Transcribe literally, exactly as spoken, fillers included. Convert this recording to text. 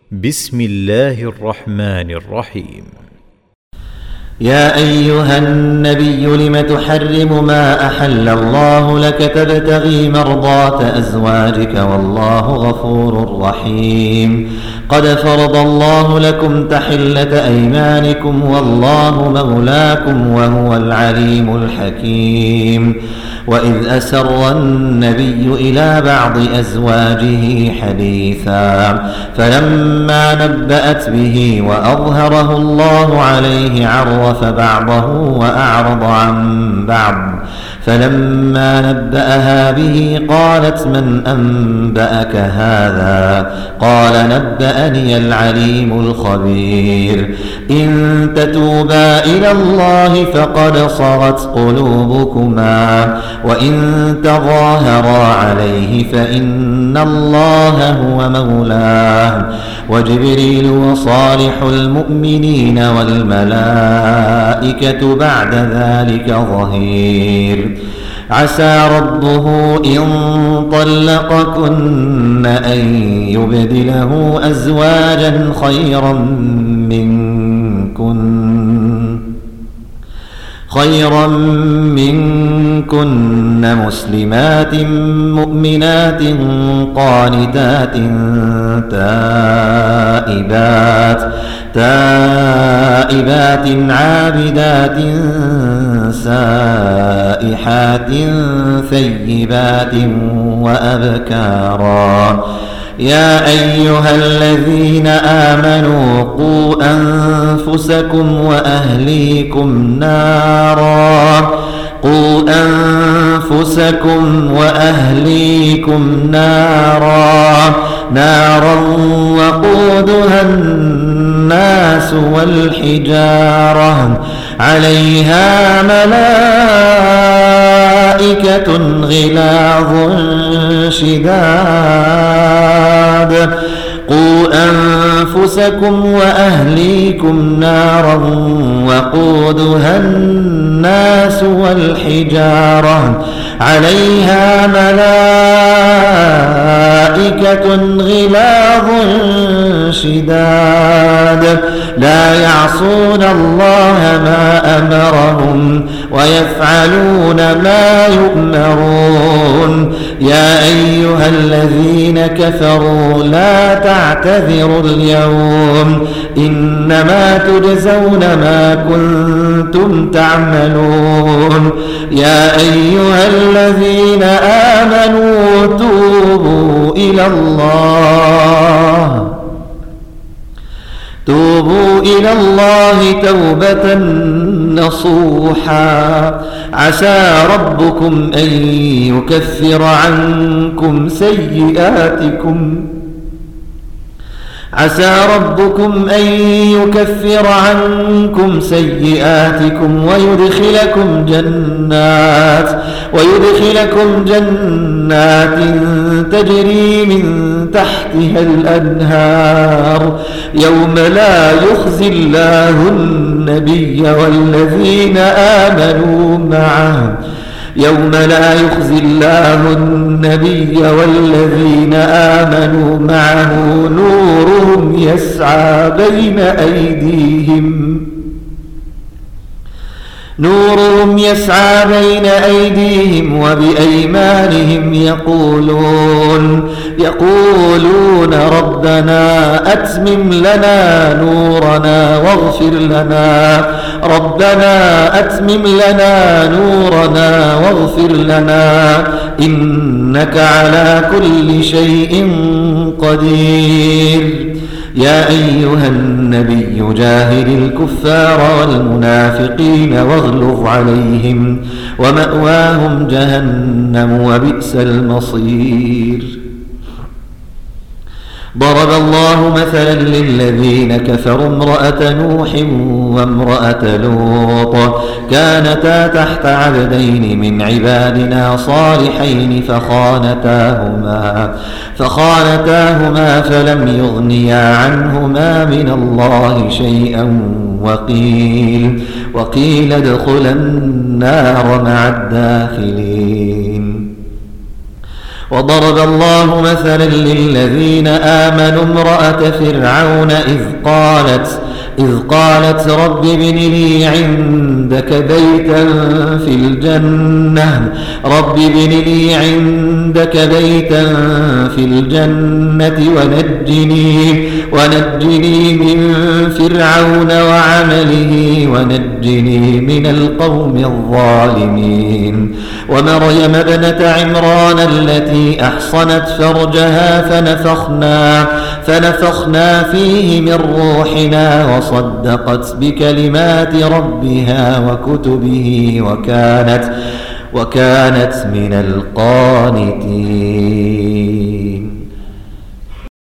بسم الله الرحمن الرحيم. يا أيها النبي لم تحرم ما أحل الله لك تبتغي مرضات أزواجك والله غفور رحيم. قد فرض الله لكم تحلة أيمانكم والله مولاكم وهو العليم الحكيم. وإذ أسر النبي إلى بعض أزواجه حديثا فلما نبأت به وأظهره الله عليه عرف بعضه وأعرض عن بعض فلما نبأها به قالت من أنبأك هذا؟ قال نبأني العليم الخبير. إن تتوبا إلى الله فقد صغت قلوبكما وإن تظاهرا عليه فإن الله هو مولاه وجبريل وصالح المؤمنين والملائكة بعد ذلك ظهير. عسى ربه إن طلقكن أن يبدله أزواجا خيرا منكن خيرا منكن مسلمات مؤمنات قانتات تائبات تائبات عابدات سائحات ثيبات وأبكارا. يا أيها الذين آمنوا قوا أنفسكم وأهليكم نارا قوا أنفسكم وأهليكم نارا نارا وقودها الناس والحجارة عليها ملائكة غلاظ شداد. قوا أنفسكم وأهليكم نارا وقودها الناس والحجارة عليها ملائكة غلاظ شداد لا يعصون الله ما أمرهم ويفعلون ما يؤمرون. يا أيها الذين كفروا لا تعتذروا اليوم إنما تجزون ما كنتم تعملون. يا أيها الذين آمنوا توبوا إلى الله توبوا إلى الله توبة نصوحا. عسى ربكم أن يكفر عنكم سيئاتكم عسى ربكم أن يكفر عنكم سيئاتكم ويدخلكم جنات ويدخلكم جنات تجري من تحتها الأنهار يوم لا يخزي الله النبي والذين آمنوا معه يوم لا يخزي الله النبي والذين آمنوا معه نورهم يسعى بين أيديهم نورهم يسعى بين أيديهم وبأيمانهم يقولون يقولون ربنا أتمم لنا نورنا واغفر لنا ربنا أتمم لنا نورنا واغفر لنا إنك على كل شيء قدير. يا أيها النبي جاهد الكفار والمنافقين واغلظ عليهم ومأواهم جهنم وبئس المصير. ضرب الله مثلا للذين كفروا امرأة نوح وامرأة لوط كانتا تحت عبدين من عبادنا صالحين فخانتاهما فخانتاهما فلم يغنيا عنهما من الله شيئا وقيل وقيل ادخلا النار مع الداخلين. وضرب الله مثلا للذين آمنوا امرأة فرعون إذ قالت إذ قالت رب ابن لي عندك بيتا في الجنة رب ابن لي عندك بيتا في الجنة ونجني ونجني من فرعون وعمله ونجني من القوم الظالمين ومريم ابنة عمران التي أحصنت فرجها فنفخنا فنفخنا فيه من روحنا وصدقت بكلمات ربها وكتبه وكانت وكانت من القانتين.